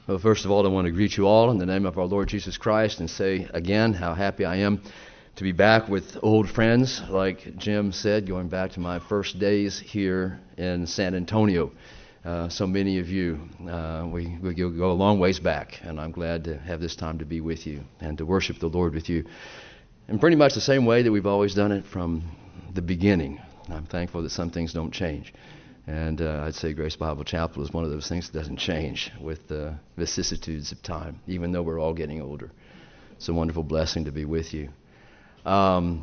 Well, first of all, I want to greet you all in the name of our Lord Jesus Christ and say again how happy I am to be back with old friends, like Jim said, going back to my first days here in San Antonio. So many of you, we go a long ways back, and I'm glad to have this time to be with you and to worship the Lord with you in pretty much the same way that we've always done it from the beginning. I'm thankful that some things don't change. And I'd say Grace Bible Chapel is one of those things that doesn't change with the vicissitudes of time, even though we're all getting older. It's a wonderful blessing to be with you. I'll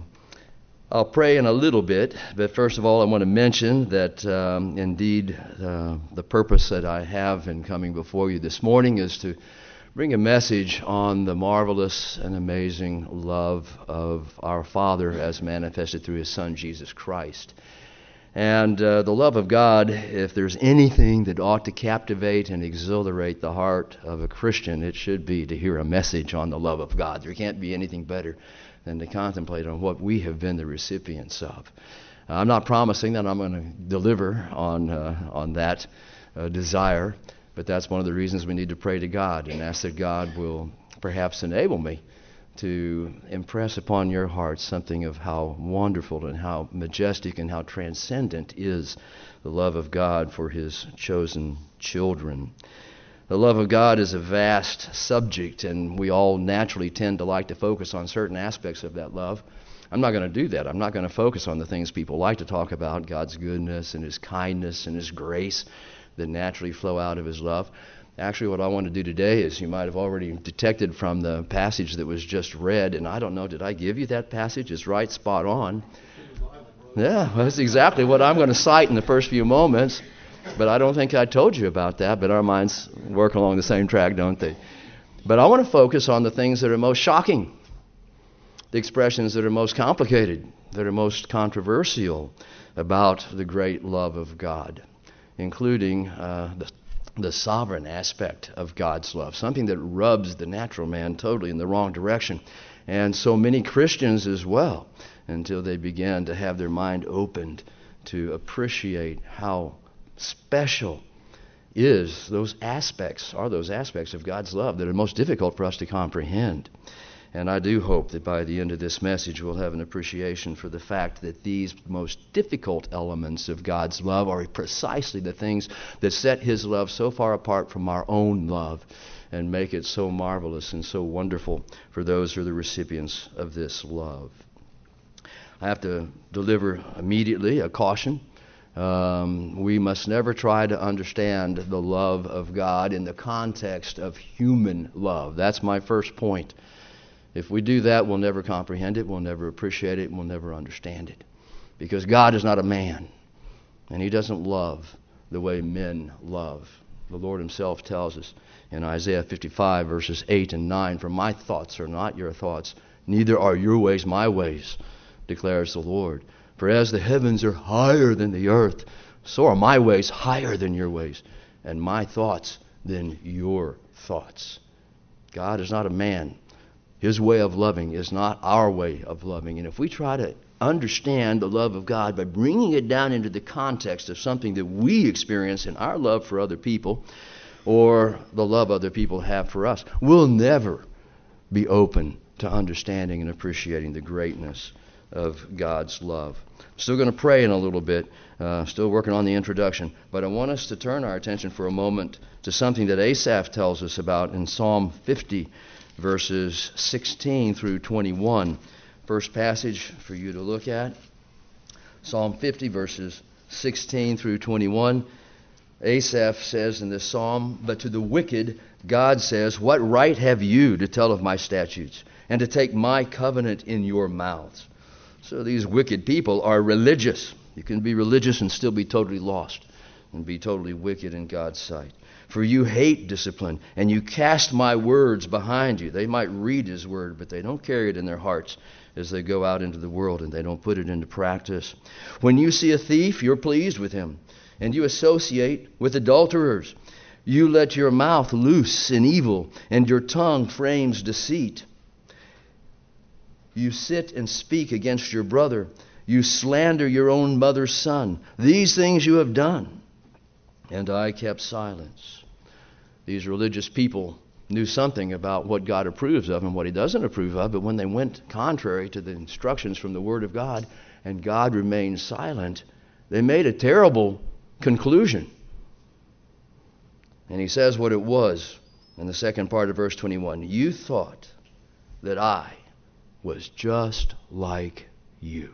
pray in a little bit, but first of all, I want to mention that indeed the purpose that I have in coming before you this morning is to bring a message on the marvelous and amazing love of our Father as manifested through His Son, Jesus Christ. And the love of God, if there's anything that ought to captivate and exhilarate the heart of a Christian, it should be to hear a message on the love of God. There can't be anything better than to contemplate on what we have been the recipients of. I'm not promising that I'm going to deliver on that desire, but that's one of the reasons we need to pray to God and ask that God will perhaps enable me to impress upon your heart something of how wonderful and how majestic and how transcendent is the love of God for His chosen children. The love of God is a vast subject, and we all naturally tend to like to focus on certain aspects of that love. I'm not going to do that. I'm not going to focus on the things people like to talk about, God's goodness and His kindness and His grace that naturally flow out of His love. Actually, what I want to do today is, you might have already detected from the passage that was just read, and I don't know, did I give you that passage? It's right spot on. Yeah, well, that's exactly what I'm going to cite in the first few moments, but I don't think I told you about that, but our minds work along the same track, don't they? But I want to focus on the things that are most shocking, the expressions that are most complicated, that are most controversial about the great love of God, including the sovereign aspect of God's love, something that rubs the natural man totally in the wrong direction. And so many Christians as well, until they began to have their mind opened to appreciate how special those aspects of God's love that are most difficult for us to comprehend. And I do hope that by the end of this message we'll have an appreciation for the fact that these most difficult elements of God's love are precisely the things that set His love so far apart from our own love and make it so marvelous and so wonderful for those who are the recipients of this love. I have to deliver immediately a caution. We must never try to understand the love of God in the context of human love. That's my first point. If we do that, we'll never comprehend it, we'll never appreciate it, and we'll never understand it. Because God is not a man, and He doesn't love the way men love. The Lord Himself tells us in Isaiah 55, verses 8 and 9, "For my thoughts are not your thoughts, neither are your ways my ways, declares the Lord. For as the heavens are higher than the earth, so are my ways higher than your ways, and my thoughts than your thoughts." God is not a man. His way of loving is not our way of loving. And if we try to understand the love of God by bringing it down into the context of something that we experience in our love for other people or the love other people have for us, we'll never be open to understanding and appreciating the greatness of God's love. Still going to pray in a little bit, still working on the introduction, but I want us to turn our attention for a moment to something that Asaph tells us about in Psalm 50, verses 16 through 21. First passage for you to look at. Psalm 50, verses 16 through 21. Asaph says in this psalm, "But to the wicked God says, 'What right have you to tell of my statutes, and to take my covenant in your mouths?'" So these wicked people are religious. You can be religious and still be totally lost and be totally wicked in God's sight. "For you hate discipline, and you cast my words behind you." They might read His word, but they don't carry it in their hearts as they go out into the world, and they don't put it into practice. "When you see a thief, you're pleased with him, and you associate with adulterers. You let your mouth loose in evil, and your tongue frames deceit. You sit and speak against your brother. You slander your own mother's son. These things you have done, and I kept silence. These religious people knew something about what God approves of and what he doesn't approve of, but when they went contrary to the instructions from the Word of God and God remained silent, they made a terrible conclusion. And he says what it was in the second part of verse 21. You thought that I was just like you.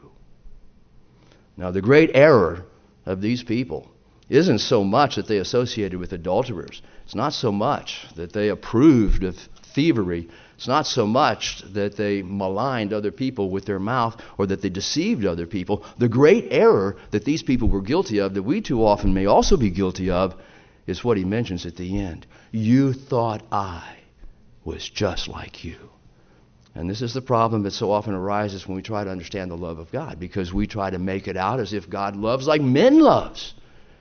Now, the great error of these people isn't so much that they associated with adulterers. It's not so much that they approved of thievery. It's not so much that they maligned other people with their mouth or that they deceived other people. The great error that these people were guilty of, that we too often may also be guilty of, is what he mentions at the end. You thought I was just like you. And this is the problem that so often arises when we try to understand the love of God, because we try to make it out as if God loves like men loves.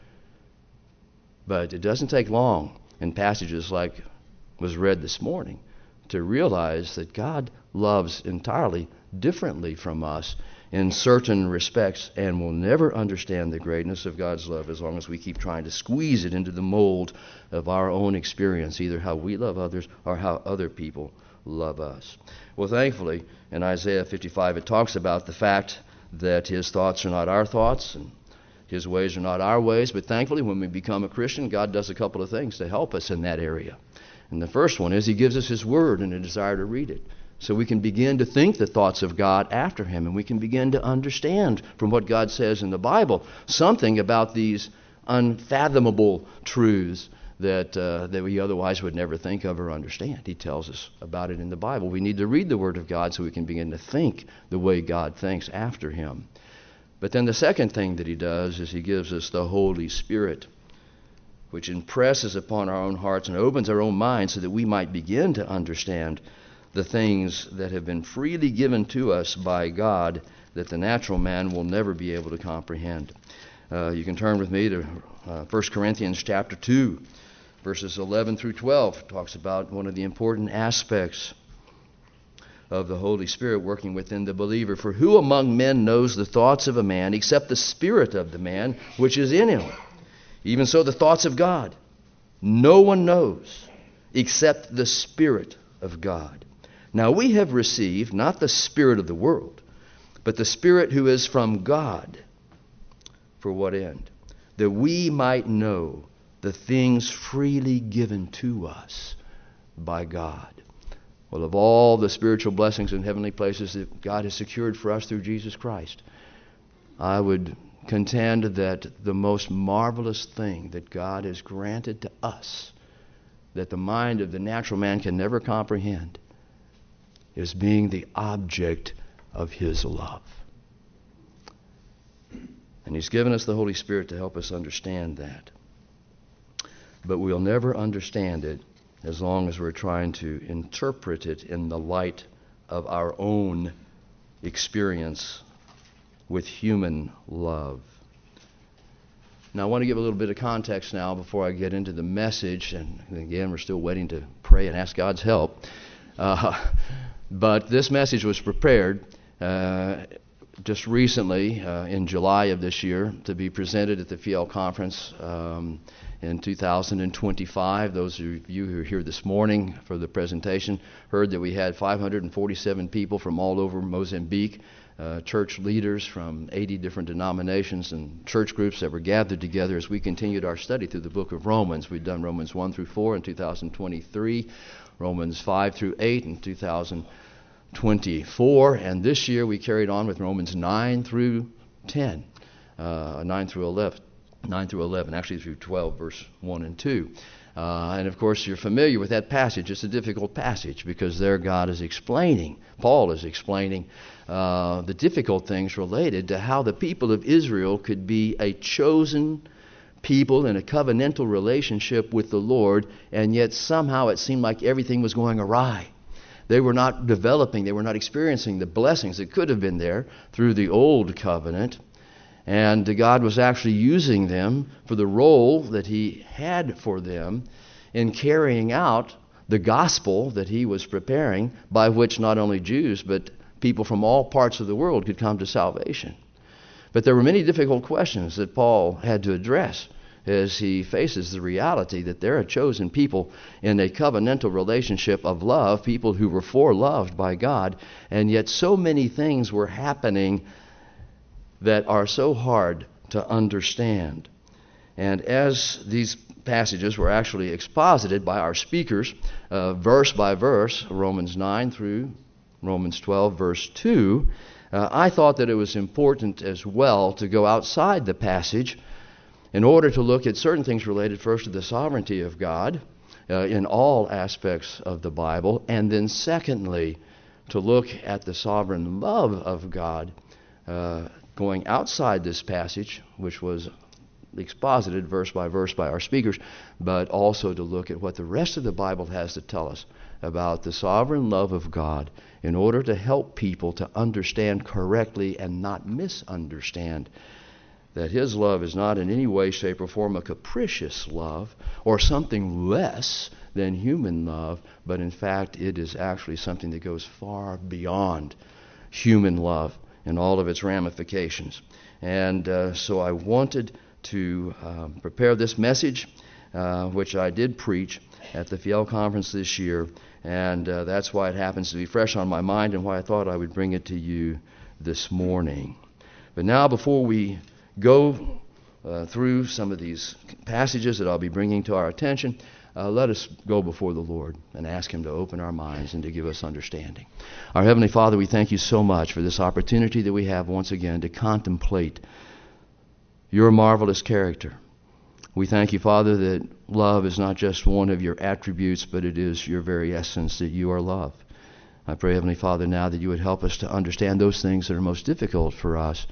But it doesn't take long in passages like was read this morning to realize that God loves entirely differently from us in certain respects, and will never understand the greatness of God's love as long as we keep trying to squeeze it into the mold of our own experience, either how we love others or how other people love us. Well, thankfully, in Isaiah 55, it talks about the fact that his thoughts are not our thoughts and his ways are not our ways. But thankfully, when we become a Christian, God does a couple of things to help us in that area. And the first one is he gives us his word and a desire to read it, so we can begin to think the thoughts of God after him, and we can begin to understand from what God says in the Bible something about these unfathomable truths that we otherwise would never think of or understand. He tells us about it in the Bible. We need to read the Word of God so we can begin to think the way God thinks after him. But then the second thing that he does is he gives us the Holy Spirit, which impresses upon our own hearts and opens our own minds so that we might begin to understand the things that have been freely given to us by God that the natural man will never be able to comprehend. You can turn with me to 1 Corinthians chapter 2, verses 11 through 12. It talks about one of the important aspects of the Holy Spirit working within the believer. For who among men knows the thoughts of a man except the spirit of the man which is in him? Even so the thoughts of God no one knows except the Spirit of God. Now we have received not the spirit of the world, but the Spirit who is from God. For what end? That we might know the things freely given to us by God. Well, of all the spiritual blessings in heavenly places that God has secured for us through Jesus Christ, I would contend that the most marvelous thing that God has granted to us, that the mind of the natural man can never comprehend, is being the object of his love. And he's given us the Holy Spirit to help us understand that. But we'll never understand it as long as we're trying to interpret it in the light of our own experience with human love. Now, I want to give a little bit of context now before I get into the message. And again, we're still waiting to pray and ask God's help. But this message was prepared just recently in July of this year to be presented at the FIEL conference in 2025. Those of you who are here this morning for the presentation heard that we had 547 people from all over Mozambique, church leaders from 80 different denominations and church groups that were gathered together as we continued our study through the book of Romans. We've done Romans 1 through 4 in 2023, Romans 5 through 8 in 2024, and this year we carried on with Romans 9 through 10, 9 through 11, actually through 12, verse 1 and 2. And of course, you're familiar with that passage. It's a difficult passage because there Paul is explaining the difficult things related to how the people of Israel could be a chosen people in a covenantal relationship with the Lord, and yet somehow it seemed like everything was going awry. They were not developing, they were not experiencing the blessings that could have been there through the old covenant. And God was actually using them for the role that He had for them in carrying out the gospel that He was preparing, by which not only Jews but people from all parts of the world could come to salvation. But there were many difficult questions that Paul had to address as he faces the reality that they're a chosen people in a covenantal relationship of love, people who were foreloved by God, and yet so many things were happening that are so hard to understand. And as these passages were actually exposited by our speakers, verse by verse, Romans 9 through Romans 12, verse 2, I thought that it was important as well to go outside the passage in order to look at certain things related first to the sovereignty of God in all aspects of the Bible, and then secondly, to look at the sovereign love of God going outside this passage, which was exposited verse by verse by our speakers, but also to look at what the rest of the Bible has to tell us about the sovereign love of God in order to help people to understand correctly and not misunderstand that His love is not in any way, shape, or form a capricious love or something less than human love, but in fact it is actually something that goes far beyond human love in all of its ramifications. And so I wanted to prepare this message, which I did preach at the Fiel Conference this year, and that's why it happens to be fresh on my mind and why I thought I would bring it to you this morning. But now, before we go through some of these passages that I'll be bringing to our attention, let us go before the Lord and ask Him to open our minds and to give us understanding. Our Heavenly Father, we thank You so much for this opportunity that we have once again to contemplate Your marvelous character. We thank You, Father, that love is not just one of Your attributes, but it is Your very essence, that You are love. I pray, Heavenly Father, now that You would help us to understand those things that are most difficult for us,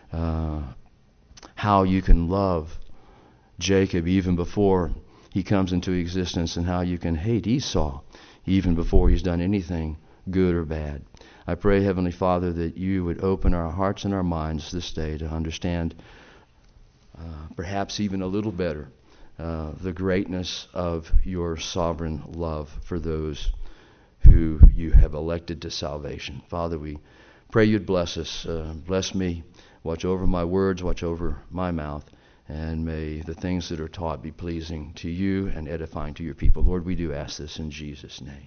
how You can love Jacob even before he comes into existence, and how You can hate Esau even before he's done anything good or bad. I pray, Heavenly Father, that You would open our hearts and our minds this day to understand perhaps even a little better the greatness of Your sovereign love for those who You have elected to salvation. Father, we pray You'd bless us, bless me, watch over my words, watch over my mouth, and may the things that are taught be pleasing to You and edifying to Your people. Lord, we do ask this in Jesus' name.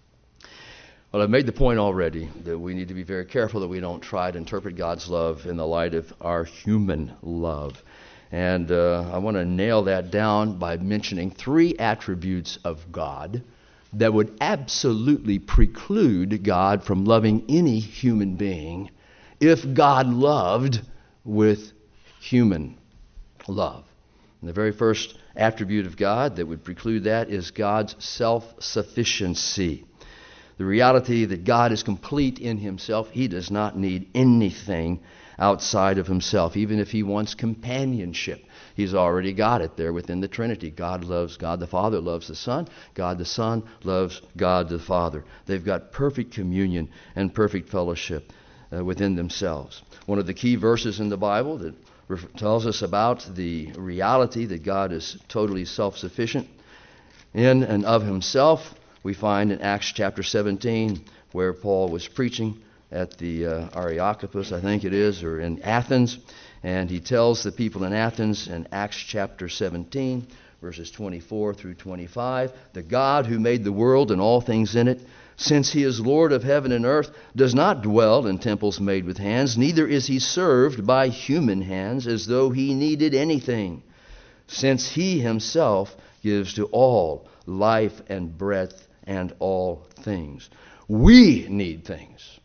Well, I've made the point already that we need to be very careful that we don't try to interpret God's love in the light of our human love. And I want to nail that down by mentioning 3 attributes of God that would absolutely preclude God from loving any human being if God loved with human love. And the very first attribute of God that would preclude that is God's self-sufficiency. The reality that God is complete in Himself. He does not need anything outside of Himself. Even if He wants companionship, He's already got it there within the Trinity. God the Father loves the Son. God the Son loves God the Father. They've got perfect communion and perfect fellowship within themselves. One of the key verses in the Bible that tells us about the reality that God is totally self-sufficient in and of Himself, we find in Acts chapter 17, where Paul was preaching at the Areopagus, I think it is, or in Athens, and he tells the people in Athens in Acts chapter 17, verses 24 through 25, the God who made the world and all things in it, since He is Lord of heaven and earth, does not dwell in temples made with hands, neither is He served by human hands as though He needed anything, since He Himself gives to all life and breath and all things. We need things,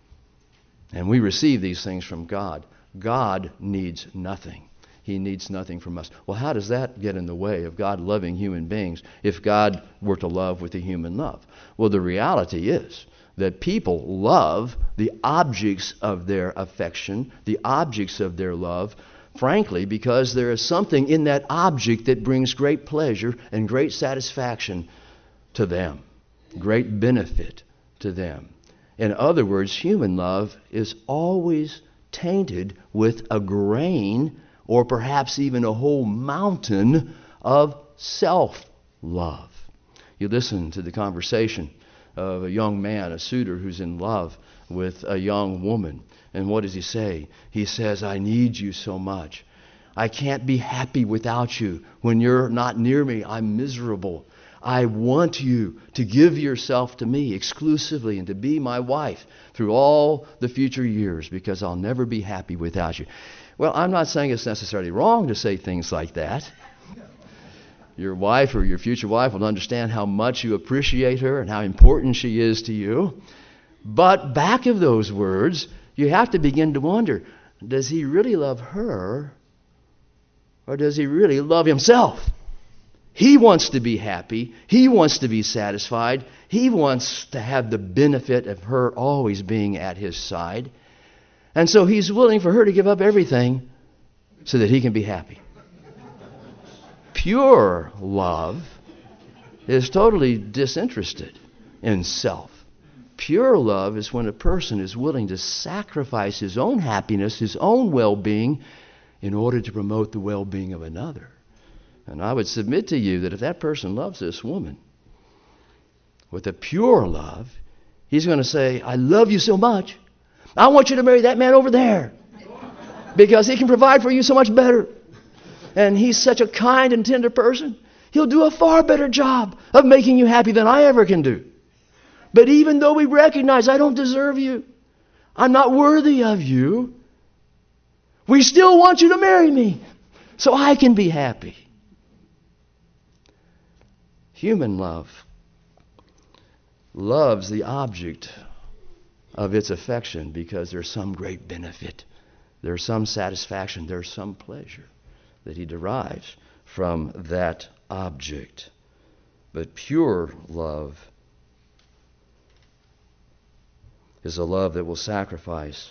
and we receive these things from God. God needs nothing. He needs nothing from us. Well, how does that get in the way of God loving human beings if God were to love with a human love? Well, the reality is that people love the objects of their affection, the objects of their love, frankly, because there is something in that object that brings great pleasure and great satisfaction to them, great benefit to them. In other words, human love is always tainted with a grain or perhaps even a whole mountain of self-love. You listen to the conversation of a young man, a suitor who's in love with a young woman. And what does he say? He says, I need you so much. I can't be happy without you. When you're not near me, I'm miserable. I want you to give yourself to me exclusively and to be my wife through all the future years because I'll never be happy without you. Well, I'm not saying it's necessarily wrong to say things like that. Your wife or your future wife will understand how much you appreciate her and how important she is to you. But back of those words, you have to begin to wonder, does he really love her or does he really love himself? He wants to be happy. He wants to be satisfied. He wants to have the benefit of her always being at his side. And so he's willing for her to give up everything so that he can be happy. Pure love is totally disinterested in self. Pure love is when a person is willing to sacrifice his own happiness, his own well-being, in order to promote the well-being of another. And I would submit to you that if that person loves this woman with a pure love, he's going to say, I love you so much, I want you to marry that man over there because he can provide for you so much better. And he's such a kind and tender person. He'll do a far better job of making you happy than I ever can do. But even though we recognize I don't deserve you, I'm not worthy of you, we still want you to marry me so I can be happy. Human love loves the object of its affection because there's some great benefit, there's some satisfaction, there's some pleasure that he derives from that object. But pure love is a love that will sacrifice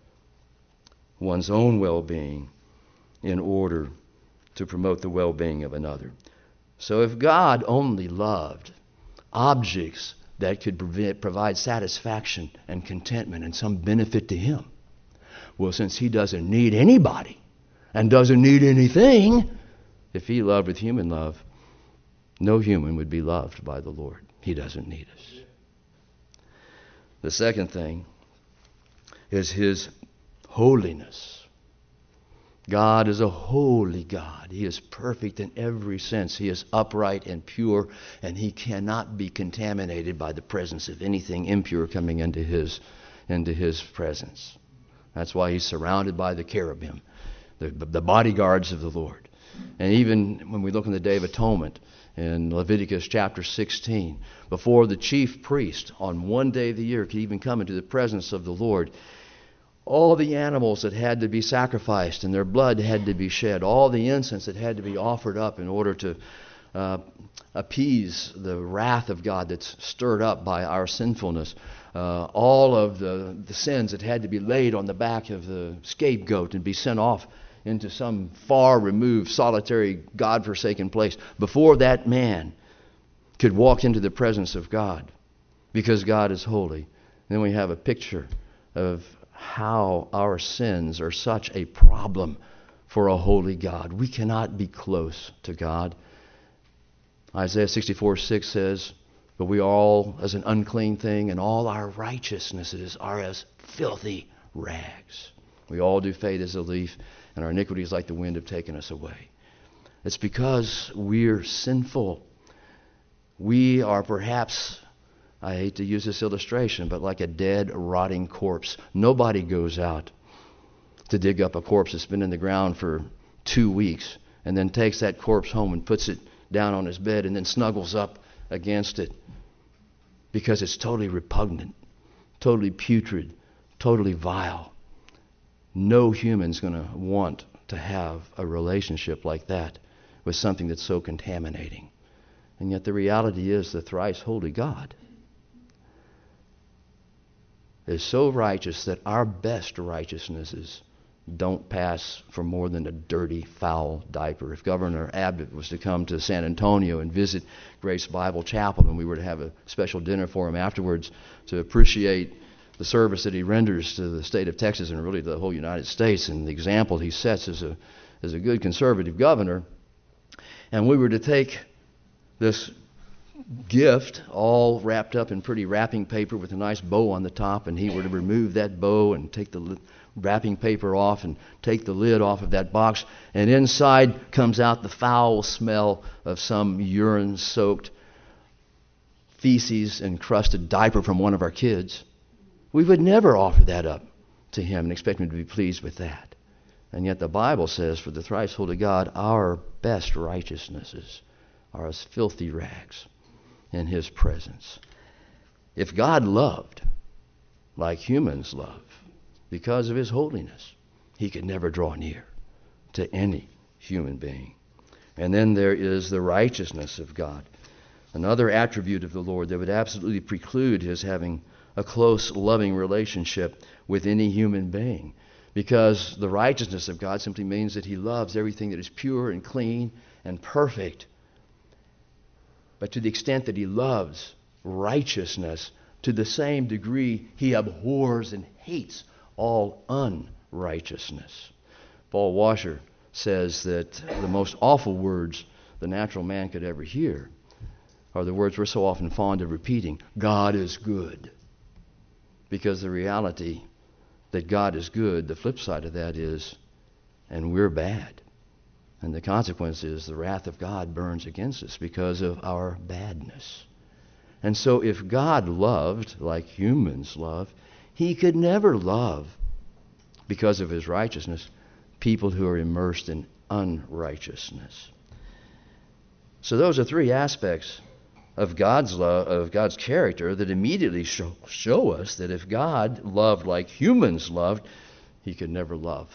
one's own well-being in order to promote the well-being of another. So if God only loved objects that could provide satisfaction and contentment and some benefit to him, well, since he doesn't need anybody and doesn't need anything, if he loved with human love, no human would be loved by the Lord. He doesn't need us. The second thing is his holiness. God is a holy God. He is perfect in every sense. He is upright and pure, and he cannot be contaminated by the presence of anything impure coming into his presence. That's why he's surrounded by the cherubim, the bodyguards of the Lord. And even when we look in the Day of Atonement in Leviticus chapter 16, before the chief priest on one day of the year could even come into the presence of the Lord, all the animals that had to be sacrificed and their blood had to be shed, all the incense that had to be offered up in order to appease the wrath of God that's stirred up by our sinfulness, all of the sins that had to be laid on the back of the scapegoat and be sent off into some far-removed, solitary, God-forsaken place before that man could walk into the presence of God, because God is holy. Then we have a picture of how our sins are such a problem for a holy God. We cannot be close to God. Isaiah 64:6 says, but we are all as an unclean thing, and all our righteousnesses are as filthy rags. We all do fade as a leaf, and our iniquities like the wind have taken us away. It's because we're sinful. We are perhaps, I hate to use this illustration, but like a dead, rotting corpse. Nobody goes out to dig up a corpse that's been in the ground for 2 weeks and then takes that corpse home and puts it down on his bed and then snuggles up against it because it's totally repugnant, totally putrid, totally vile. No human's going to want to have a relationship like that with something that's so contaminating. And yet the reality is the thrice holy God is so righteous that our best righteousnesses don't pass for more than a dirty, foul diaper. If Governor Abbott was to come to San Antonio and visit Grace Bible Chapel, and we were to have a special dinner for him afterwards to appreciate the service that he renders to the state of Texas and really to the whole United States, and the example he sets as a good conservative governor, and we were to take this gift all wrapped up in pretty wrapping paper with a nice bow on the top, and he were to remove that bow and take the wrapping paper off and take the lid off of that box, and inside comes out the foul smell of some urine-soaked, feces-encrusted diaper from one of our kids, we would never offer that up to him and expect him to be pleased with that. And yet the Bible says, for the thrice holy God, our best righteousnesses are as filthy rags in his presence. If God loved like humans love, because of his holiness, he could never draw near to any human being. And then there is the righteousness of God, another attribute of the Lord that would absolutely preclude his having a close, loving relationship with any human being. Because the righteousness of God simply means that he loves everything that is pure and clean and perfect. But to the extent that he loves righteousness, to the same degree he abhors and hates all unrighteousness. Paul Washer says that the most awful words the natural man could ever hear are the words we're so often fond of repeating: God is good. Because the reality that God is good, the flip side of that is, and we're bad. And the consequence is the wrath of God burns against us because of our badness. And so if God loved like humans love, he could never love, because of his righteousness, people who are immersed in unrighteousness. So those are three aspects of God's love, of God's character, that immediately show us that if God loved like humans loved, he could never love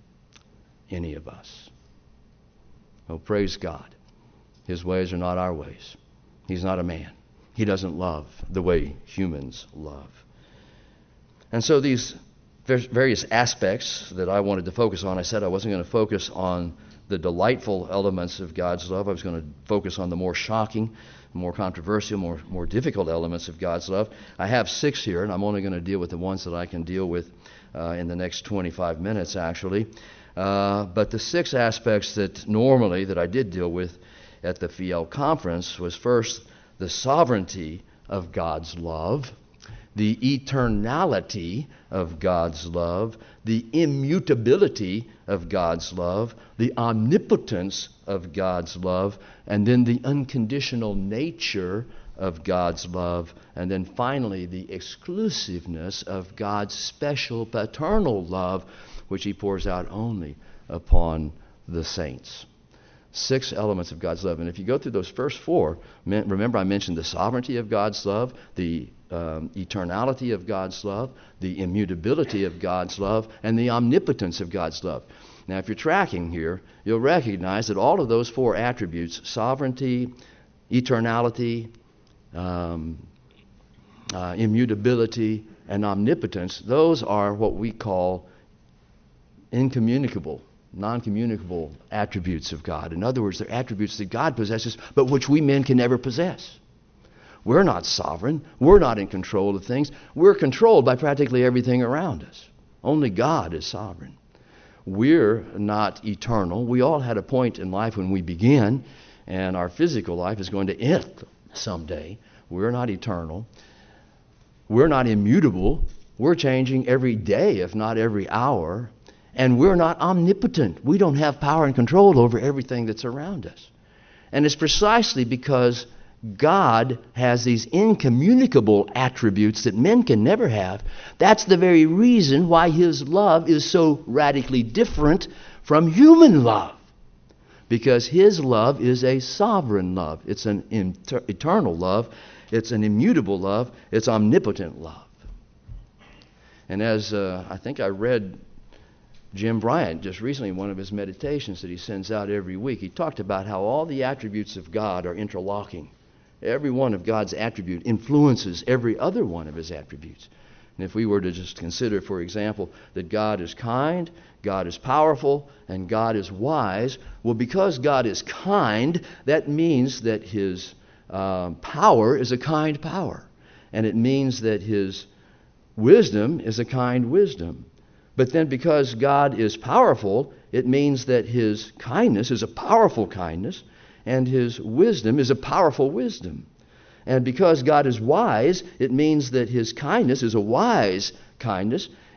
any of us. Oh, praise God. His ways are not our ways. He's not a man. He doesn't love the way humans love. And so these various aspects that I wanted to focus on, I said I wasn't going to focus on the delightful elements of God's love. I was going to focus on the more shocking, more controversial, more difficult elements of God's love. I have 6 here, and I'm only going to deal with the ones that I can deal with in the next 25 minutes, actually. But the 6 aspects that I did deal with at the Fiel Conference was, first, the sovereignty of God's love, the eternality of God's love, the immutability of God's love, the omnipotence of God's love, and then the unconditional nature of God's love, and then finally the exclusiveness of God's special paternal love, which he pours out only upon the saints. 6 elements of God's love. And if you go through those first 4, remember I mentioned the sovereignty of God's love, the eternality of God's love, the immutability of God's love, and the omnipotence of God's love. Now, if you're tracking here, you'll recognize that all of those 4 attributes, sovereignty, eternality, immutability, and omnipotence, those are what we call incommunicable, non-communicable attributes of God. In other words, they're attributes that God possesses, but which we men can never possess. We're not sovereign. We're not in control of things. We're controlled by practically everything around us. Only God is sovereign. We're not eternal. We all had a point in life when we began, and our physical life is going to end someday. We're not eternal. We're not immutable. We're changing every day, if not every hour. And we're not omnipotent. We don't have power and control over everything that's around us. And it's precisely because God has these incommunicable attributes that men can never have. That's the very reason why his love is so radically different from human love. Because his love is a sovereign love. It's an eternal love. It's an immutable love. It's omnipotent love. And as I think I read Jim Bryant just recently in one of his meditations that he sends out every week, he talked about how all the attributes of God are interlocking. Every one of God's attribute influences every other one of his attributes. And if we were to just consider, for example, that God is kind, God is powerful, and God is wise, well, because God is kind, that means that his power is a kind power. And it means that his wisdom is a kind wisdom. But then because God is powerful, it means that his kindness is a powerful kindness, and his wisdom is a powerful wisdom. And because God is wise, it means that his kindness is a wise kindness,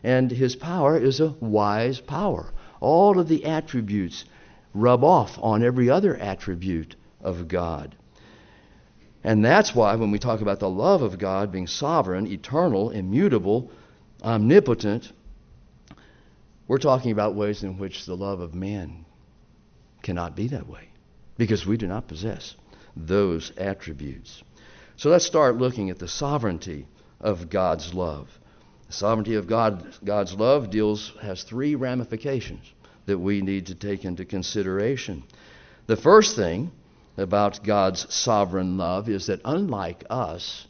And his power is a wise power. All of the attributes rub off on every other attribute of God. And that's why when we talk about the love of God being sovereign, eternal, immutable, omnipotent, we're talking about ways in which the love of man cannot be that way, because we do not possess those attributes. So let's start looking at the sovereignty of God's love. The sovereignty of God's love has three ramifications that we need to take into consideration. The first thing about God's sovereign love is that, unlike us,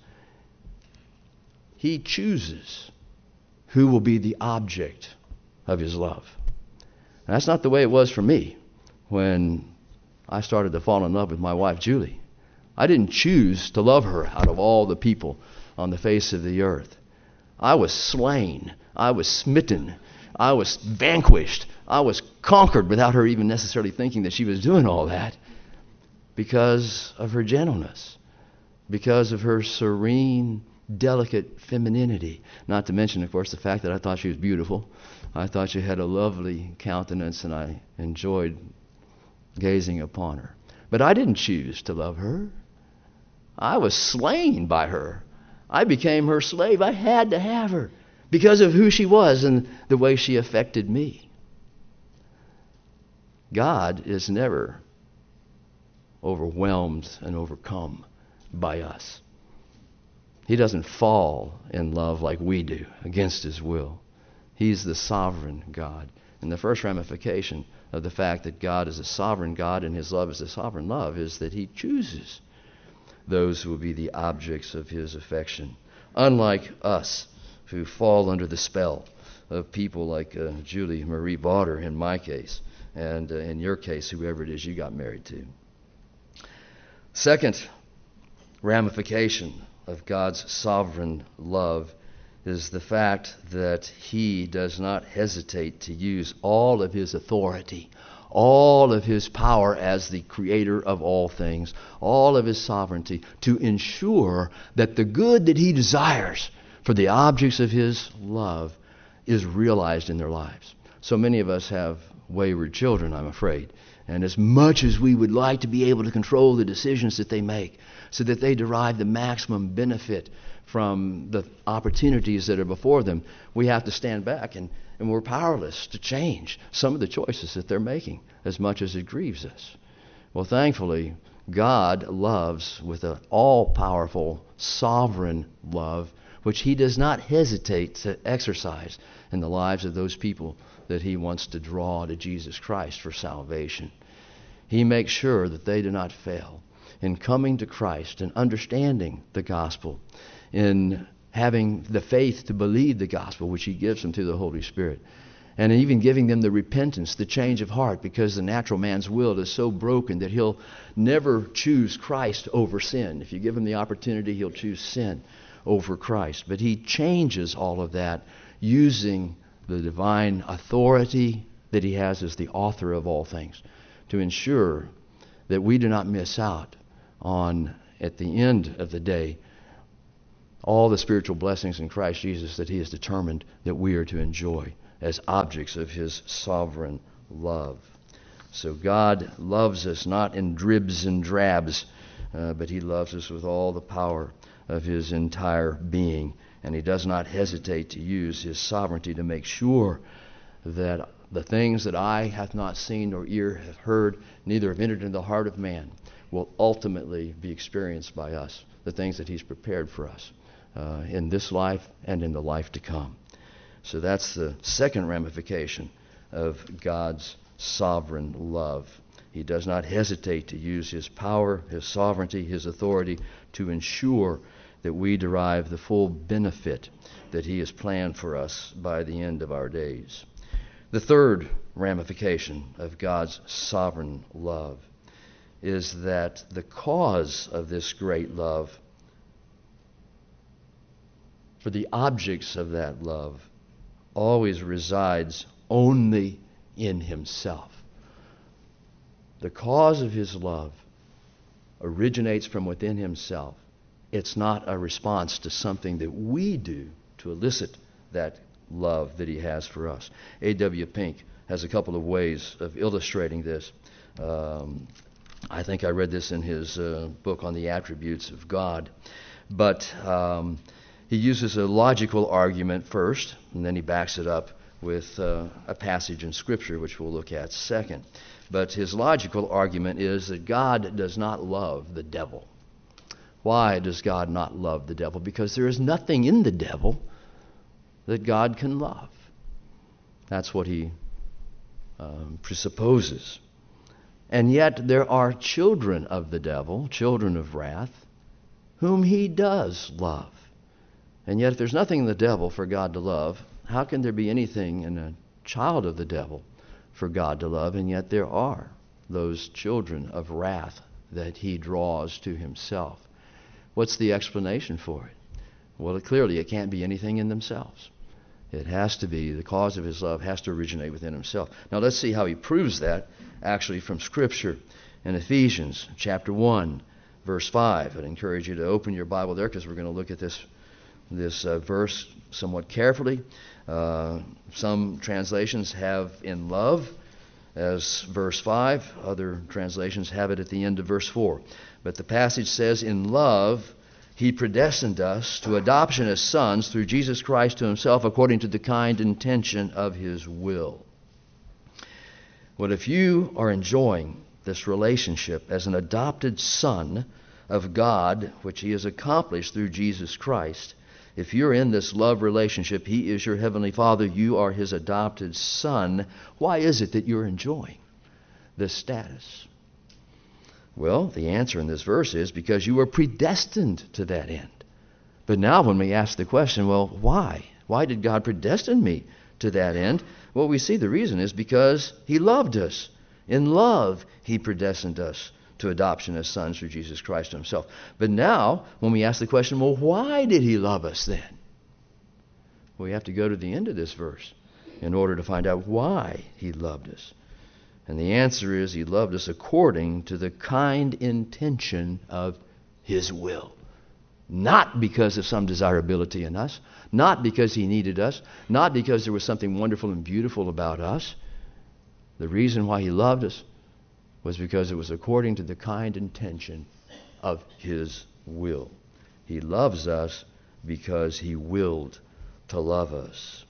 he chooses who will be the object of his love. And that's not the way it was for me when I started to fall in love with my wife, Julie. I didn't choose to love her out of all the people on the face of the earth. I was slain. I was smitten. I was vanquished. I was conquered without her even necessarily thinking that she was doing all that, because of her gentleness, because of her serene, delicate femininity. Not to mention, of course, the fact that I thought she was beautiful. I thought she had a lovely countenance, and I enjoyed gazing upon her. But I didn't choose to love her. I was slain by her. I became her slave. I had to have her because of who she was and the way she affected me. God is never overwhelmed and overcome by us. He doesn't fall in love like we do, against his will. He's the sovereign God. And the first ramification of the fact that God is a sovereign God and his love is a sovereign love is that he chooses those who will be the objects of his affection. Unlike us, who fall under the spell of people like Julie Marie Bauder in my case, and in your case, whoever it is you got married to. Second ramification of God's sovereign love is the fact that he does not hesitate to use all of his authority, all of his power as the creator of all things, all of his sovereignty, to ensure that the good that he desires for the objects of his love is realized in their lives. So many of us have wayward children, I'm afraid. And as much as we would like to be able to control the decisions that they make so that they derive the maximum benefit from the opportunities that are before them, we have to stand back and we're powerless to change some of the choices that they're making as much as it grieves us. Well, thankfully, God loves with an all-powerful, sovereign love, which he does not hesitate to exercise in the lives of those people that he wants to draw to Jesus Christ for salvation. He makes sure that they do not fail in coming to Christ and understanding the gospel, in having the faith to believe the gospel, which he gives them through the Holy Spirit, and even giving them the repentance, the change of heart, because the natural man's will is so broken that he'll never choose Christ over sin. If you give him the opportunity, he'll choose sin over Christ. But he changes all of that using the divine authority that he has as the author of all things to ensure that we do not miss out on, at the end of the day, all the spiritual blessings in Christ Jesus that he has determined that we are to enjoy as objects of his sovereign love. So God loves us not in dribs and drabs, but he loves us with all the power of his entire being. And he does not hesitate to use his sovereignty to make sure that the things that eye hath not seen nor ear hath heard, neither have entered into the heart of man, will ultimately be experienced by us, the things that he's prepared for us in this life and in the life to come. So that's the second ramification of God's sovereign love. He does not hesitate to use his power, his sovereignty, his authority to ensure that we derive the full benefit that he has planned for us by the end of our days. The third ramification of God's sovereign love is that the cause of this great love, for the objects of that love, always resides only in himself. The cause of his love originates from within himself. It's not a response to something that we do to elicit that love that he has for us. A.W. Pink has a couple of ways of illustrating this. I think I read this in his book on the attributes of God. But he uses a logical argument first, and then he backs it up with a passage in Scripture, which we'll look at second. But his logical argument is that God does not love the devil. Why does God not love the devil? Because there is nothing in the devil that God can love. That's what he presupposes. And yet there are children of the devil, children of wrath, whom he does love. And yet if there's nothing in the devil for God to love, how can there be anything in a child of the devil for God to love? And yet there are those children of wrath that he draws to himself. What's the explanation for it? Well, clearly it can't be anything in themselves. It has to be, the cause of his love has to originate within himself. Now let's see how he proves that actually from Scripture. In Ephesians chapter 1, verse 5. I'd encourage you to open your Bible there because we're going to look at this verse somewhat carefully. Some translations have in love as verse 5. Other translations have it at the end of verse 4. But the passage says, in love he predestined us to adoption as sons through Jesus Christ to himself according to the kind intention of his will. Well, if you are enjoying this relationship as an adopted son of God, which he has accomplished through Jesus Christ, if you're in this love relationship, he is your heavenly Father, you are his adopted son, why is it that you're enjoying this status? Well, the answer in this verse is because you were predestined to that end. But now when we ask the question, well, why? Why did God predestine me to that end? Well, we see the reason is because he loved us. In love, he predestined us to adoption as sons through Jesus Christ himself. But now, when we ask the question, well, why did he love us then? Well, we have to go to the end of this verse in order to find out why he loved us. And the answer is he loved us according to the kind intention of his will. Not because of some desirability in us, not because he needed us, not because there was something wonderful and beautiful about us. The reason why he loved us was because it was according to the kind intention of his will. He loves us because he willed to love us.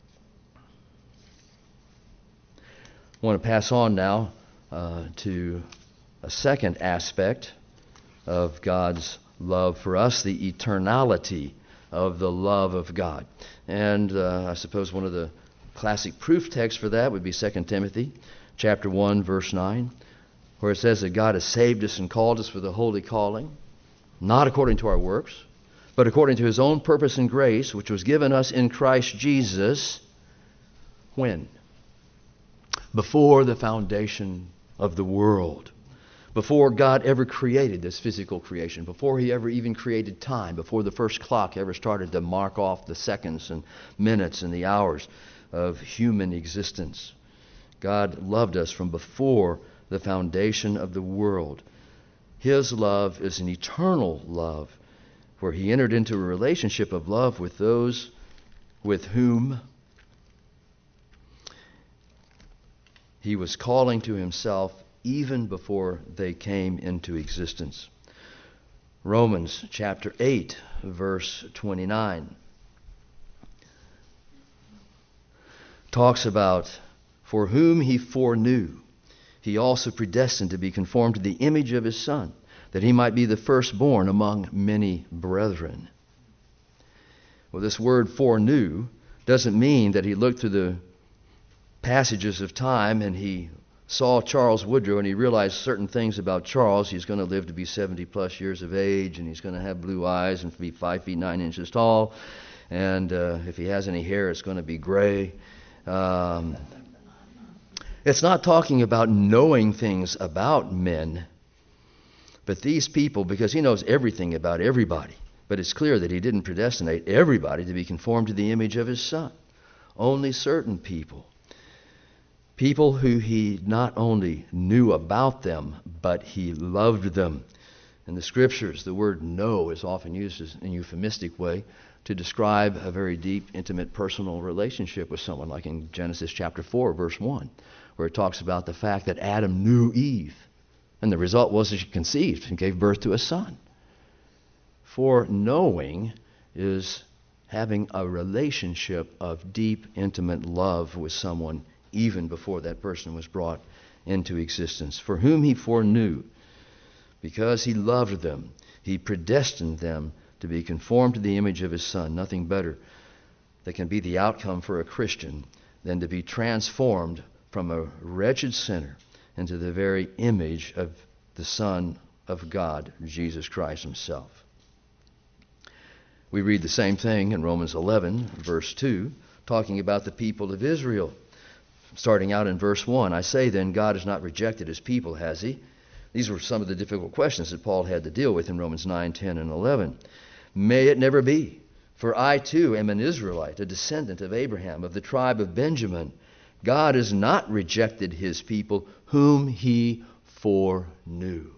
I want to pass on now to a second aspect of God's love for us, the eternality of the love of God. And I suppose one of the classic proof texts for that would be 2 Timothy chapter 1, verse 9, where it says that God has saved us and called us with a holy calling, not according to our works, but according to his own purpose and grace, which was given us in Christ Jesus. When? Before the foundation of the world. Before God ever created this physical creation, before he ever even created time, before the first clock ever started to mark off the seconds and minutes and the hours of human existence. God loved us from before the foundation of the world. His love is an eternal love, where he entered into a relationship of love with those with whom he was calling to himself even before they came into existence. Romans chapter 8, verse 29 talks about, for whom he foreknew, he also predestined to be conformed to the image of his Son, that he might be the firstborn among many brethren. Well, this word foreknew doesn't mean that he looked through the passages of time and he saw Charles Woodrow and he realized certain things about Charles. He's going to live to be 70 plus years of age, and he's going to have blue eyes and be 5 feet 9 inches tall, and if he has any hair, it's going to be gray. It's not talking about knowing things about men, but these people, because he knows everything about everybody, but it's clear that he didn't predestinate everybody to be conformed to the image of his Son. Only certain people. People who he not only knew about them, but he loved them. In the Scriptures, the word know is often used in a euphemistic way to describe a very deep, intimate, personal relationship with someone, like in Genesis chapter 4, verse 1, where it talks about the fact that Adam knew Eve, and the result was that she conceived and gave birth to a son. For knowing is having a relationship of deep, intimate love with someone even before that person was brought into existence. For whom he foreknew, because he loved them, he predestined them to be conformed to the image of his Son. Nothing better that can be the outcome for a Christian than to be transformed from a wretched sinner into the very image of the Son of God, Jesus Christ himself. We read the same thing in Romans 11, verse 2, talking about the people of Israel. Starting out in verse 1, I say then, God has not rejected his people, has he? These were some of the difficult questions that Paul had to deal with in Romans 9, 10, and 11. May it never be, for I too am an Israelite, a descendant of Abraham, of the tribe of Benjamin. God has not rejected his people, whom he foreknew.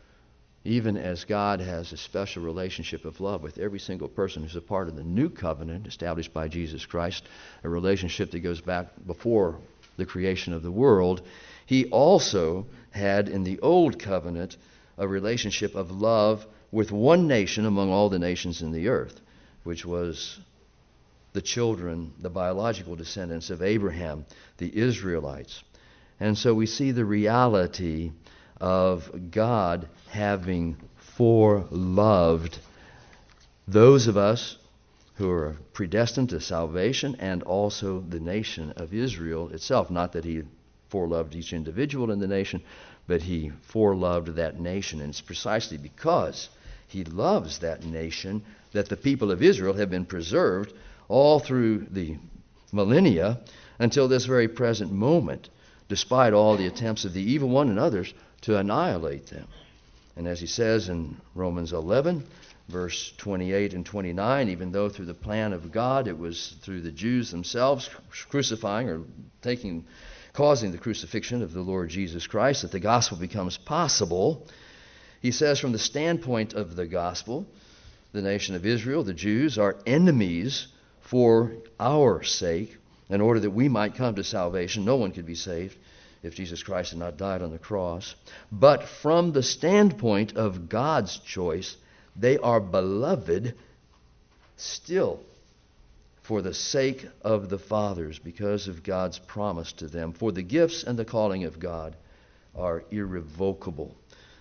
Even as God has a special relationship of love with every single person who's a part of the new covenant established by Jesus Christ, a relationship that goes back before the creation of the world, he also had in the old covenant a relationship of love with one nation among all the nations in the earth, which was the children, the biological descendants of Abraham, the Israelites. And so we see the reality of God having foreloved those of us who are predestined to salvation, and also the nation of Israel itself. Not that he foreloved each individual in the nation, but he foreloved that nation. And it's precisely because he loves that nation that the people of Israel have been preserved all through the millennia until this very present moment, despite all the attempts of the evil one and others to annihilate them. And as he says in Romans 11, verse 28 and 29, even though through the plan of God it was through the Jews themselves crucifying or causing the crucifixion of the Lord Jesus Christ that the gospel becomes possible, he says from the standpoint of the gospel, the nation of Israel, the Jews, are enemies for our sake, in order that we might come to salvation. No one could be saved if Jesus Christ had not died on the cross. But from the standpoint of God's choice, they are beloved still for the sake of the fathers, because of God's promise to them. For the gifts and the calling of God are irrevocable.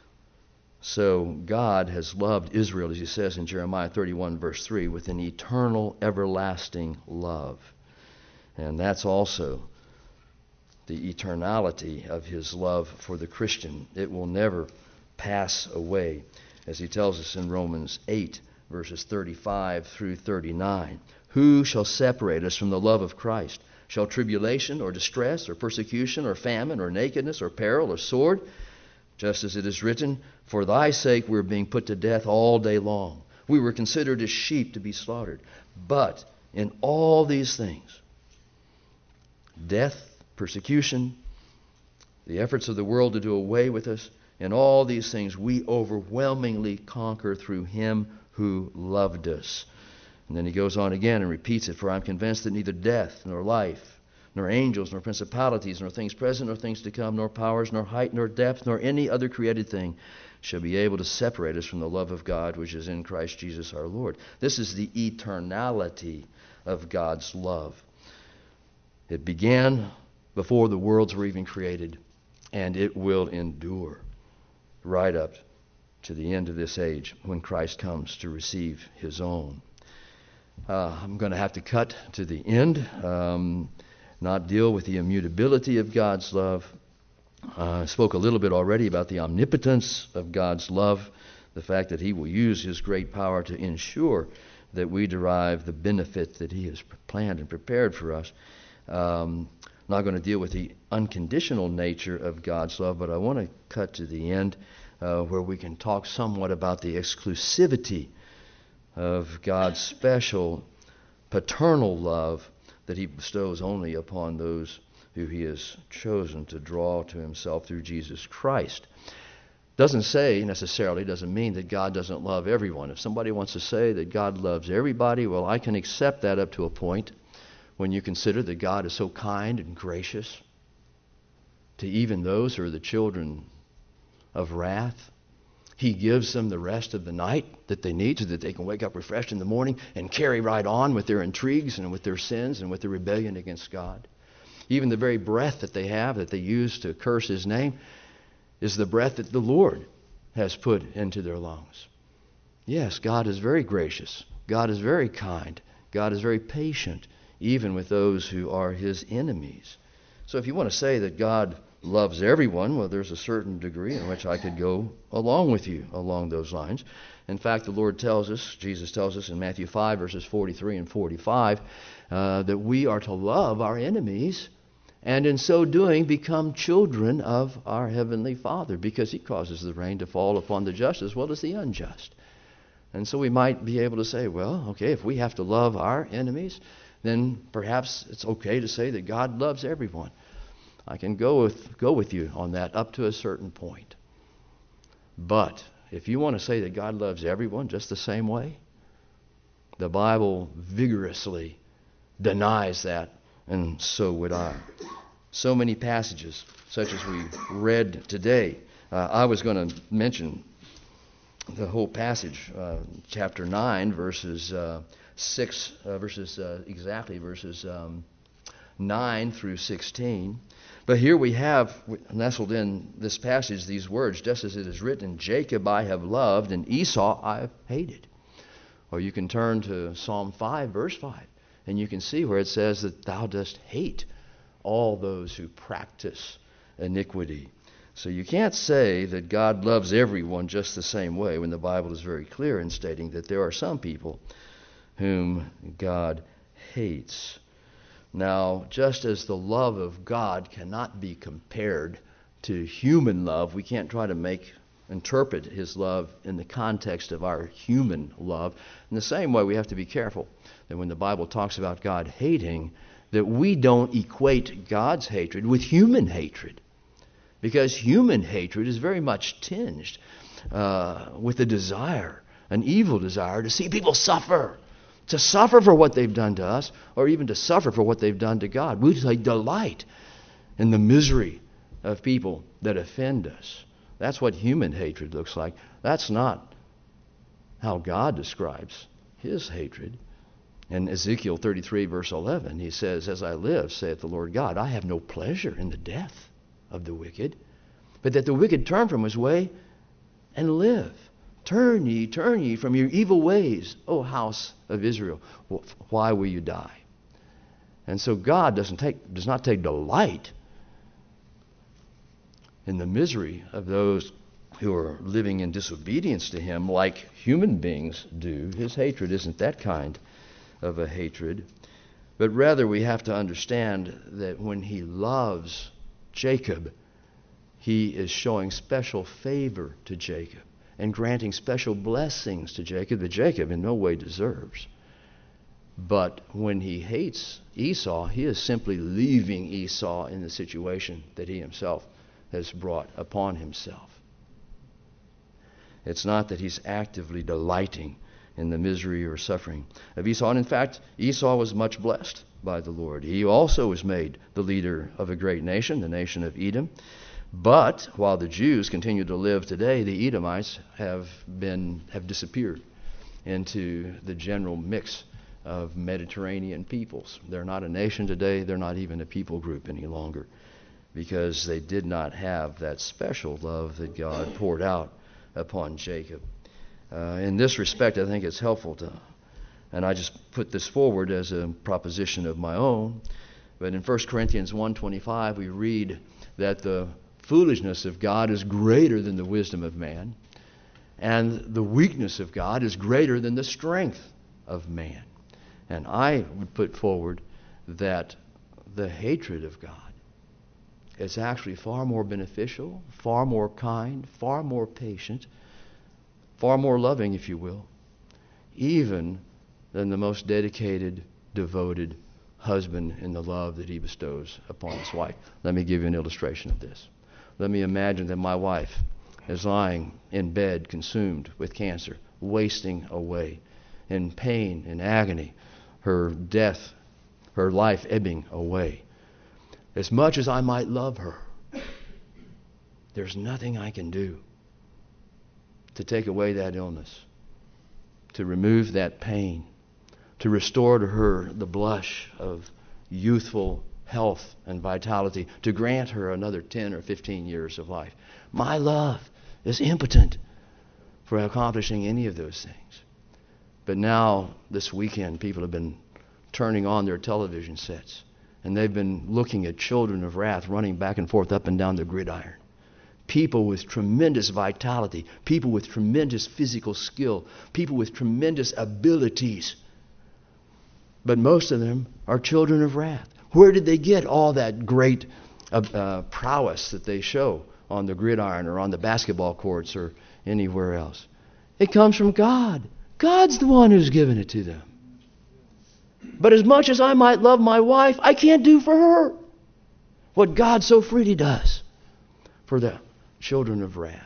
So God has loved Israel, as he says in Jeremiah 31, verse 3, with an eternal, everlasting love. And that's also the eternality of his love for the Christian. It will never pass away, as he tells us in Romans 8, verses 35 through 39. Who shall separate us from the love of Christ? Shall tribulation or distress or persecution or famine or nakedness or peril or sword? Just as it is written, for thy sake we are being put to death all day long. We were considered as sheep to be slaughtered. But in all these things, death, persecution, the efforts of the world to do away with us, in all these things we overwhelmingly conquer through him who loved us. And then he goes on again and repeats it, for I'm convinced that neither death, nor life, nor angels, nor principalities, nor things present, nor things to come, nor powers, nor height, nor depth, nor any other created thing shall be able to separate us from the love of God which is in Christ Jesus our Lord. This is the eternality of God's love. It began before the worlds were even created, and it will endure right up to the end of this age when Christ comes to receive his own. I'm going to have to cut to the end, not deal with the immutability of God's love. I spoke a little bit already about the omnipotence of God's love, the fact that he will use his great power to ensure that we derive the benefit that he has planned and prepared for us. I'm not going to deal with the unconditional nature of God's love, but I want to cut to the end where we can talk somewhat about the exclusivity of God's special paternal love that he bestows only upon those who he has chosen to draw to himself through Jesus Christ. Doesn't say necessarily, doesn't mean that God doesn't love everyone. If somebody wants to say that God loves everybody, well, I can accept that up to a point when you consider that God is so kind and gracious to even those who are the children of wrath. He gives them the rest of the night that they need so that they can wake up refreshed in the morning and carry right on with their intrigues and with their sins and with their rebellion against God. Even the very breath that they have, that they use to curse His name, is the breath that the Lord has put into their lungs. Yes, God is very gracious. God is very kind. God is very patient, even with those who are His enemies. So if you want to say that God loves everyone, well, there's a certain degree in which I could go along with you along those lines. In fact, the Lord tells us, Jesus tells us in Matthew 5, verses 43 and 45, that we are to love our enemies, and in so doing become children of our Heavenly Father, because He causes the rain to fall upon the just as well as the unjust. And so we might be able to say, well, okay, if we have to love our enemies, then perhaps it's okay to say that God loves everyone. I can go with you on that up to a certain point. But if you want to say that God loves everyone just the same way, the Bible vigorously denies that, and so would I. So many passages, such as we read today. I was going to mention the whole passage, chapter 9, verses 9 through 16. But here we have nestled in this passage these words, just as it is written, Jacob I have loved, and Esau I have hated. Or you can turn to Psalm 5, verse 5, and you can see where it says that thou dost hate all those who practice iniquity. So you can't say that God loves everyone just the same way when the Bible is very clear in stating that there are some people whom God hates. Now, just as the love of God cannot be compared to human love, we can't try to interpret His love in the context of our human love. In the same way, we have to be careful that when the Bible talks about God hating, that we don't equate God's hatred with human hatred. Because human hatred is very much tinged with a desire, an evil desire to see people suffer. To suffer for what they've done to us, or even to suffer for what they've done to God. We take delight in the misery of people that offend us. That's what human hatred looks like. That's not how God describes His hatred. In Ezekiel 33, verse 11, He says, As I live, saith the Lord God, I have no pleasure in the death of the wicked, but that the wicked turn from his way and live. Turn ye from your evil ways, O house of Israel. Why will you die? And so God does not take delight in the misery of those who are living in disobedience to Him like human beings do. His hatred isn't that kind of a hatred. But rather we have to understand that when He loves Jacob, He is showing special favor to Jacob and granting special blessings to Jacob that Jacob in no way deserves. But when He hates Esau, He is simply leaving Esau in the situation that he himself has brought upon himself. It's not that He's actively delighting in the misery or suffering of Esau. And in fact, Esau was much blessed by the Lord. He also was made the leader of a great nation, the nation of Edom. But while the Jews continue to live today, the Edomites have disappeared into the general mix of Mediterranean peoples. They're not a nation today. They're not even a people group any longer, because they did not have that special love that God poured out upon Jacob. In this respect, I think it's helpful and I just put this forward as a proposition of my own, but in 1 Corinthians 1:25 we read that the foolishness of God is greater than the wisdom of man, and the weakness of God is greater than the strength of man. And I would put forward that the hatred of God is actually far more beneficial, far more kind, far more patient, far more loving, if you will, even than the most dedicated, devoted husband in the love that he bestows upon his wife. Let me give you an illustration of this. Let me imagine that my wife is lying in bed consumed with cancer, wasting away in pain and agony, her death, her life ebbing away. As much as I might love her, there's nothing I can do to take away that illness, to remove that pain, to restore to her the blush of youthful health and vitality, to grant her another 10 or 15 years of life. My love is impotent for accomplishing any of those things. But now, this weekend, people have been turning on their television sets, and they've been looking at Children of Wrath running back and forth up and down the gridiron. People with tremendous vitality, people with tremendous physical skill, people with tremendous abilities. But most of them are children of wrath. Where did they get all that great prowess that they show on the gridiron or on the basketball courts or anywhere else? It comes from God. God's the one who's given it to them. But as much as I might love my wife, I can't do for her what God so freely does for the children of wrath.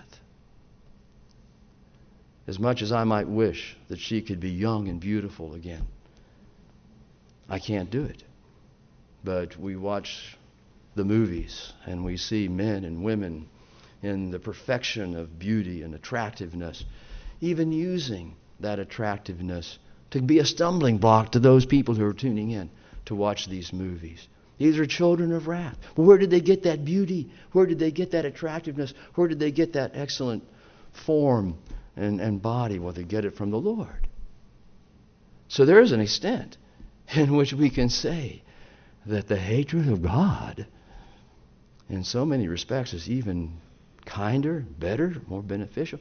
As much as I might wish that she could be young and beautiful again, I can't do it. But we watch the movies and we see men and women in the perfection of beauty and attractiveness, even using that attractiveness to be a stumbling block to those people who are tuning in to watch these movies. These are children of wrath. Well, where did they get that beauty? Where did they get that attractiveness? Where did they get that excellent form and body? Well, they get it from the Lord. So there is an extent in which we can say that the hatred of God, in so many respects, is even kinder, better, more beneficial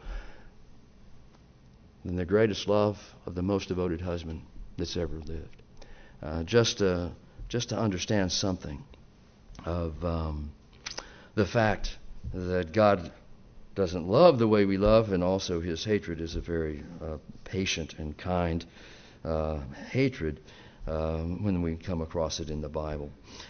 than the greatest love of the most devoted husband that's ever lived. Just to understand something of the fact that God doesn't love the way we love, and also his hatred is a very patient and kind hatred when we come across it in the Bible.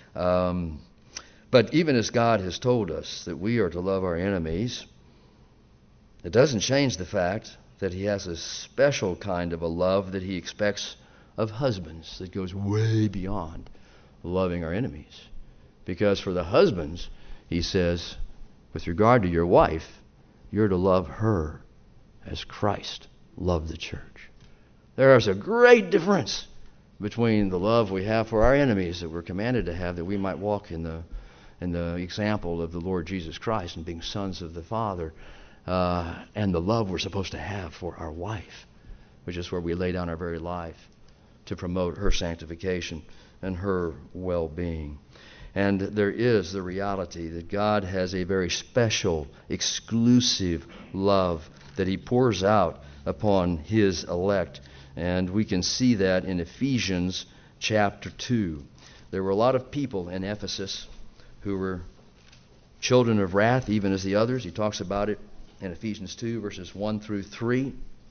But even as God has told us that we are to love our enemies, it doesn't change the fact that he has a special kind of a love that he expects of husbands that goes way beyond loving our enemies. Because for the husbands, he says, with regard to your wife, you're to love her as Christ loved the church. There is a great difference between the love we have for our enemies that we're commanded to have, that we might walk in the example of the Lord Jesus Christ and being sons of the Father, and the love we're supposed to have for our wife, which is where we lay down our very life to promote her sanctification and her well-being. And there is the reality that God has a very special, exclusive love that he pours out upon his elect. And we can see that in Ephesians chapter 2. There were a lot of people in Ephesus who were children of wrath, even as the others. He talks about it in Ephesians 2, verses 1 through 3.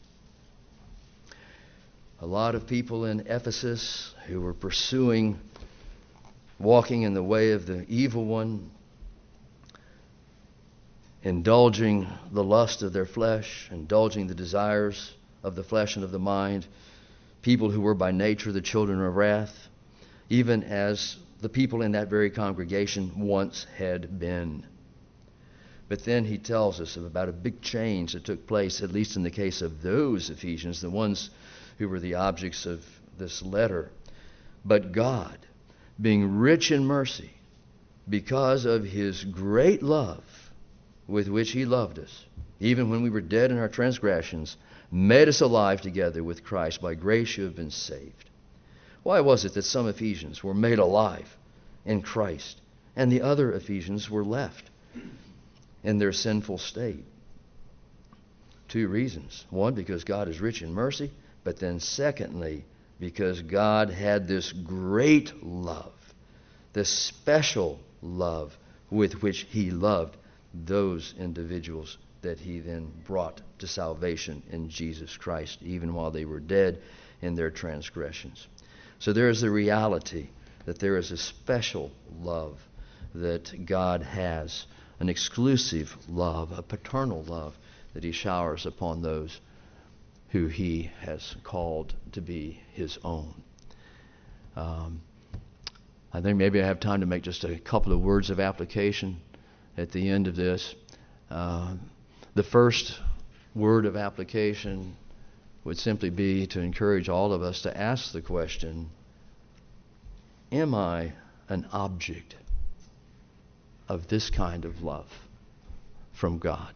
A lot of people in Ephesus who were pursuing, walking in the way of the evil one, indulging the lust of their flesh, indulging the desires of the flesh and of the mind, people who were by nature the children of wrath, even as the people in that very congregation once had been. But then he tells us about a big change that took place, at least in the case of those Ephesians, the ones who were the objects of this letter. But God, being rich in mercy, because of his great love with which he loved us, even when we were dead in our transgressions, made us alive together with Christ. By grace you have been saved. Why was it that some Ephesians were made alive in Christ and the other Ephesians were left in their sinful state? Two reasons. One, because God is rich in mercy, but then secondly, because God had this great love, this special love with which he loved those individuals that he then brought to salvation in Jesus Christ, even while they were dead in their transgressions. So there is the reality that there is a special love that God has an exclusive love, a paternal love that he showers upon those who he has called to be his own. I think maybe I have time to make just a couple of words of application at the end of this. The first word of application would simply be to encourage all of us to ask the question, am I an object of this kind of love from God?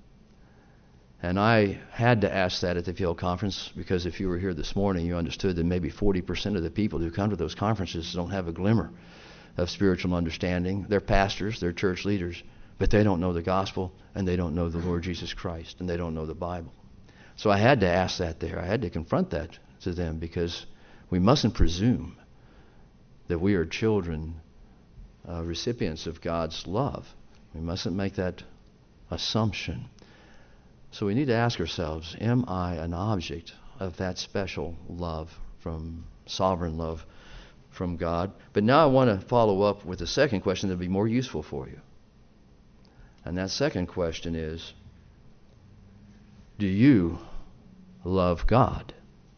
And I had to ask that at the Field Conference because if you were here this morning, you understood that maybe 40% of the people who come to those conferences don't have a glimmer of spiritual understanding. They're pastors, they're church leaders, but they don't know the gospel, and they don't know the Lord Jesus Christ, and they don't know the Bible. So I had to ask that there. I had to confront that to them because we mustn't presume that we are children, recipients of God's love. We mustn't make that assumption. So we need to ask ourselves, am I an object of that special love from sovereign love from God? But now I want to follow up with a second question that will be more useful for you. And that second question is, do you love God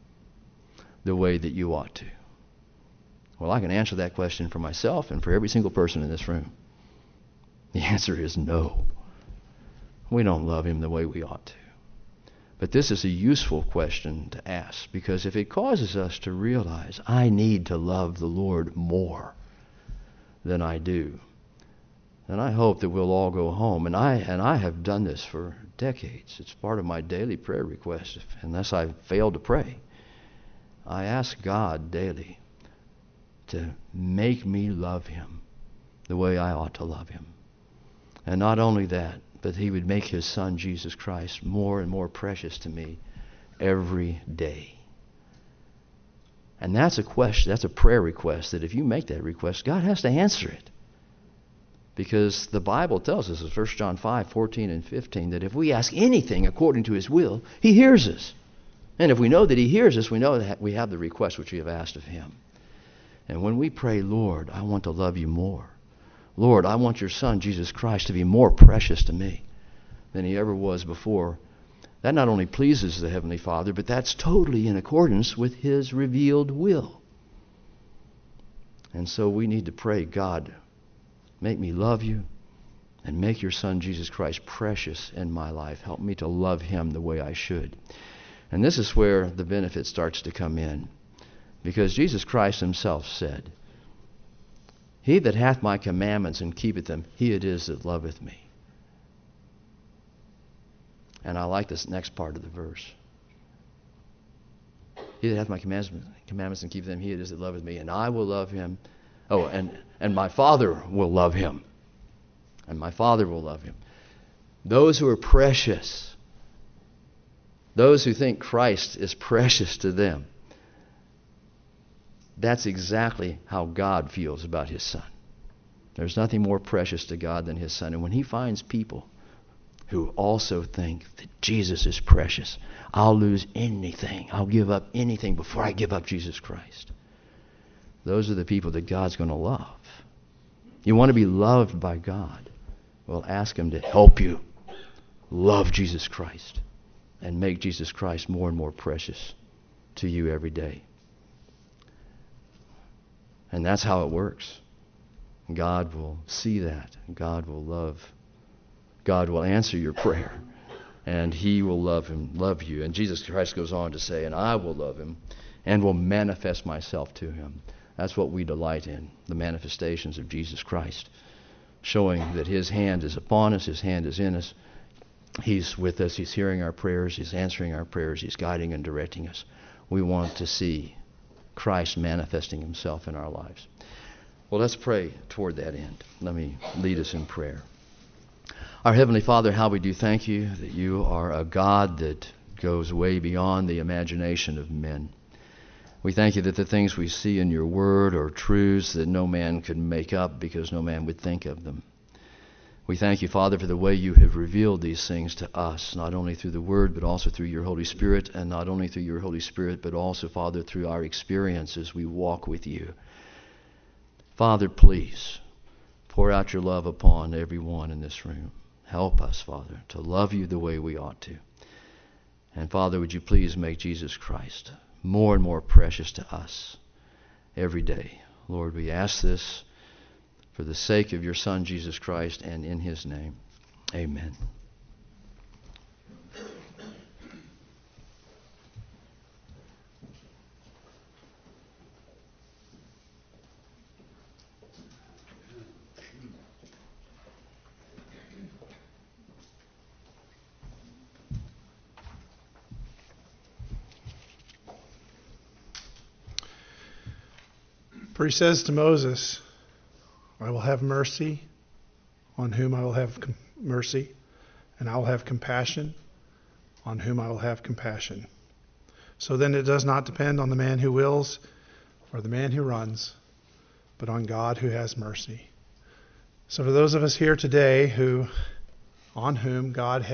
the way that you ought to? Well, I can answer that question for myself and for every single person in this room. The answer is no. We don't love him the way we ought to. But this is a useful question to ask because if it causes us to realize I need to love the Lord more than I do, then I hope that we'll all go home. And I have done this for decades. It's part of my daily prayer request. Unless I fail to pray, I ask God daily to make me love him the way I ought to love him. And not only that, but he would make his Son, Jesus Christ, more and more precious to me every day. And that's a question, that's a prayer request that if you make that request, God has to answer it. Because the Bible tells us in 1 John 5:14 and 15, that if we ask anything according to his will, he hears us. And if we know that he hears us, we know that we have the request which we have asked of him. And when we pray, Lord, I want to love you more. Lord, I want your Son, Jesus Christ, to be more precious to me than he ever was before. That not only pleases the Heavenly Father, but that's totally in accordance with his revealed will. And so we need to pray, God, make me love you and make your Son, Jesus Christ, precious in my life. Help me to love him the way I should. And this is where the benefit starts to come in. Because Jesus Christ himself said, he that hath my commandments and keepeth them, he it is that loveth me. And I like this next part of the verse. He that hath my commandments and keepeth them, he it is that loveth me. And I will love him. Oh, and my Father will love him. And my Father will love him. Those who are precious, those who think Christ is precious to them, that's exactly how God feels about his Son. There's nothing more precious to God than his Son. And when he finds people who also think that Jesus is precious, I'll lose anything, I'll give up anything before I give up Jesus Christ. Those are the people that God's going to love. You want to be loved by God? Well, ask him to help you love Jesus Christ and make Jesus Christ more and more precious to you every day. And that's how it works. God will see that. God will love. God will answer your prayer. And he will love you. And Jesus Christ goes on to say, and I will love him and will manifest myself to him. That's what we delight in, the manifestations of Jesus Christ, showing that his hand is upon us, his hand is in us. He's with us, he's hearing our prayers, he's answering our prayers, he's guiding and directing us. We want to see Christ manifesting himself in our lives. Well, let's pray toward that end. Let me lead us in prayer. Our Heavenly Father, how we do thank you that you are a God that goes way beyond the imagination of men. We thank you that the things we see in your word are truths that no man could make up because no man would think of them. We thank you, Father, for the way you have revealed these things to us, not only through the Word, but also through your Holy Spirit, and not only through your Holy Spirit, but also, Father, through our experiences we walk with you. Father, please, Pour out your love upon everyone in this room. Help us, Father, to love you the way we ought to. And Father, would you please make Jesus Christ more and more precious to us every day. Lord, we ask this for the sake of your Son, Jesus Christ, and in his name. Amen. For he says to Moses, I will have mercy on whom I will have mercy, and I will have compassion on whom I will have compassion. So then it does not depend on the man who wills or the man who runs, but on God who has mercy. So for those of us here today on whom God has